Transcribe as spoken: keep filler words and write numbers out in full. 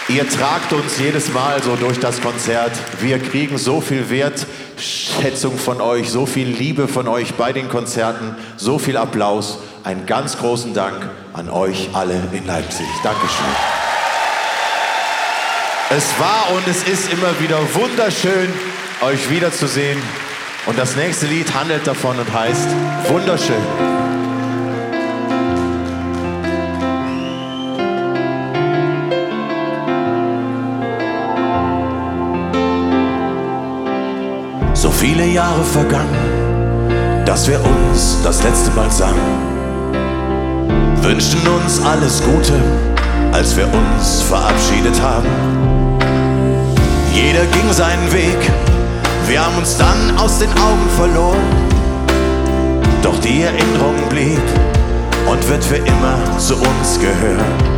Ihr tragt uns jedes Mal so durch das Konzert. Wir kriegen so viel Wertschätzung von euch, so viel Liebe von euch bei den Konzerten, so viel Applaus. Einen ganz großen Dank an euch alle in Leipzig. Dankeschön. Es war und es ist immer wieder wunderschön, euch wiederzusehen. Und das nächste Lied handelt davon und heißt Wunderschön. So viele Jahre vergangen, dass wir uns das letzte Mal sangen. Wünschten uns alles Gute, als wir uns verabschiedet haben. Jeder ging seinen Weg, wir haben uns dann aus den Augen verloren. Doch die Erinnerung blieb und wird für immer zu uns gehören.